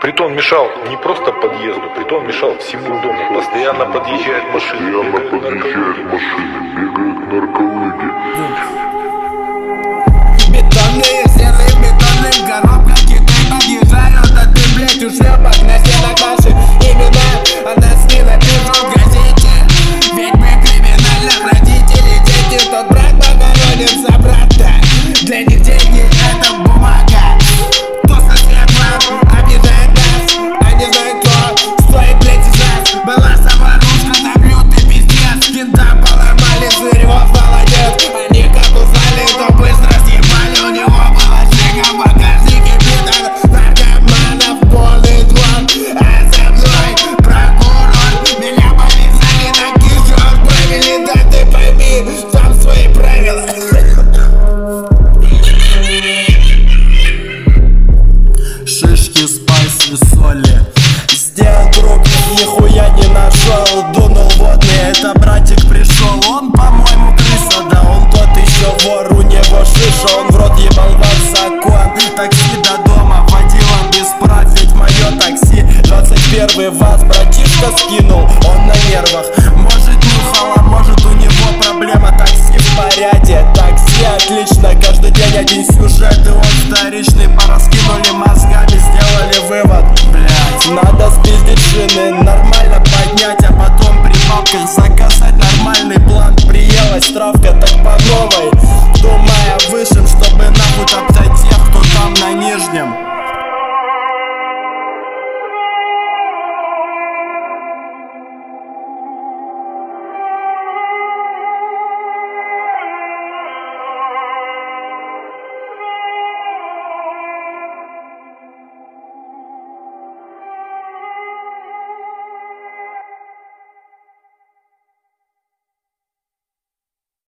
Притон мешал не просто подъезду, притон мешал всему дому. Постоянно подъезжают машины, бегают наркологи. Бетонные стены в бетонных коробках, киты подъезжают, а ты, блять, у шлепок на стенах наши имена, а нас не напишут в газете. Ведь мы криминальных родителей, дети, тот брат Богородица, брата. Для них деньги это бумага. Кто сосед вам обижает нас, а не знает кто стоит, блять, из нас. Была саморушка, там лютый пиздец, кентам поломали, Зырев молодец. Они как узнали, то быстро съебали, у него была шика в багажнике, биток наркоманов, полный двор. А за мной прокурор, меня повязали на кишок, провели, да ты пойми сам свои правила. Шишки, спайсы, соли. Сделал друг, нихуя не нашел. Дунул водный, это братик пришел. Он, по-моему, крыса, да он тот еще вор. У него шиша, он в рот ебал в закон. Такси до дома, водила без прав, ведь мое такси 21 ВАЗ братишка скинул, он на нервах. Может нюхал, а может у него проблема. Такси в порядке, такси отлично. Каждый день один сюжет, и он вторичный. Пораскинули мозгами, сделали вывод. Блять, надо спиздить шины, нормально поднять, а потом при бабках заказать нормальный план. Приелась травка.